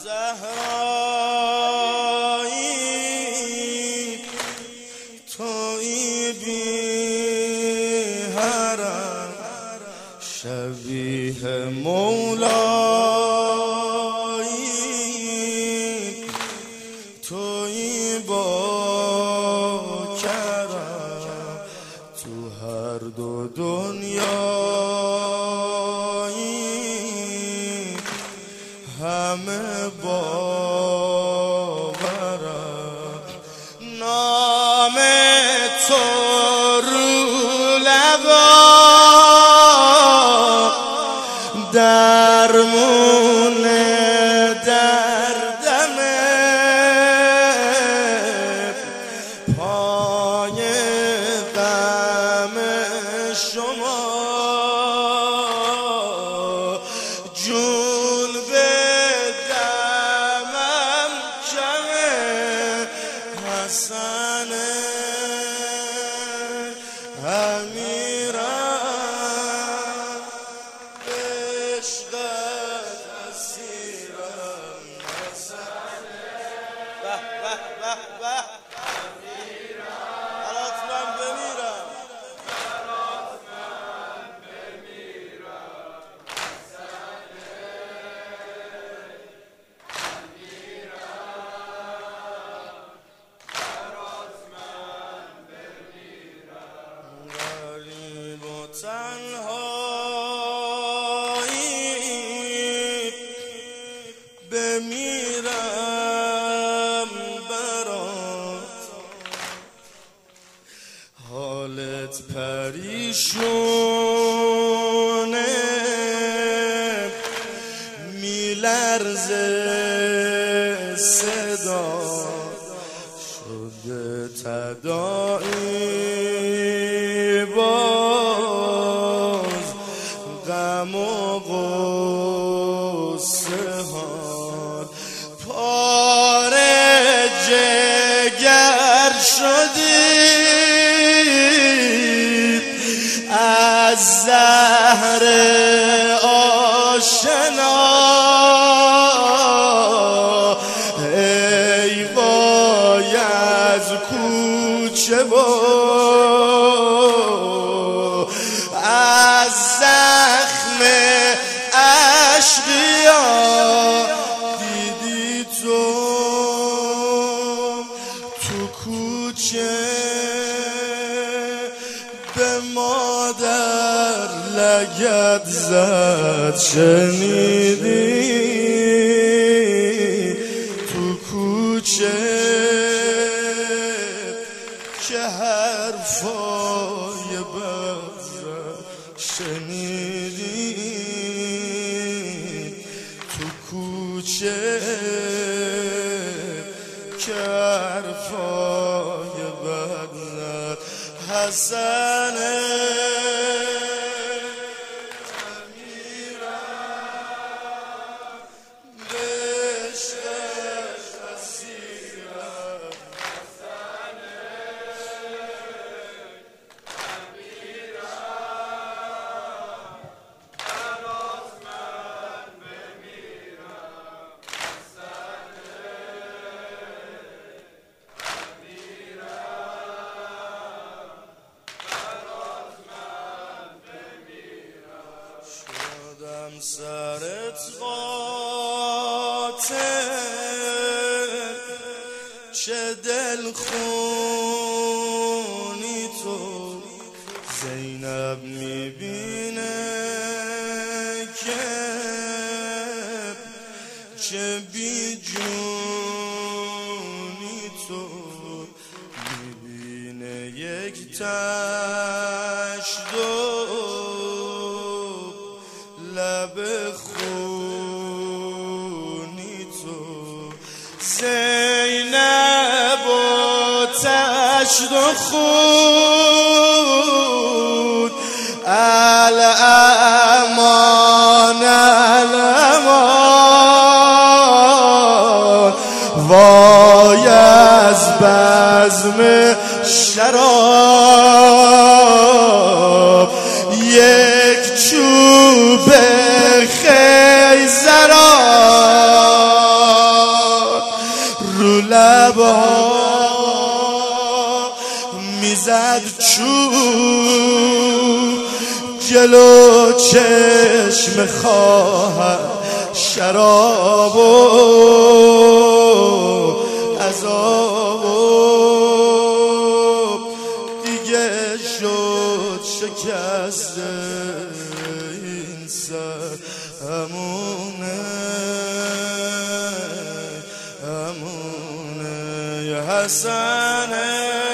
زهرایی تویی بی حرم شبیه مولایی تویی با کرم تو هر دو دنیایی همه باورم نام تو رو لبا درمون دردمه پای غم شما جون به دمم کمه حسن امیرم عشقت اسیرم حسن به به به به برات من بمیرم غریب و تنهایی بمیرم برات حالت پریشونه میلرزه صدا شده تداعی باز غم و غصه ها پاره جگر شدید از زهر آشنا ای وای از کوچه و از زخم اشقیا دیدی تو کوچه به مادر لگد زد شنیدی تو کوچه که حرفای بد زد شنیدی تو کوچه که حرفای بد زد حسن شدم سرت قاتل چه دل خونی تو زینب میبینه که چه بی جونی تو میبینه یک تشت لب خونی تو زینب و تشت و خون الامان الامان وای از بزم شراب یک چوب خیزران لبها میزد چوب جلو چشم خواهر شراب و عذاب دیگه شد شکست این سر همونه یا حسنه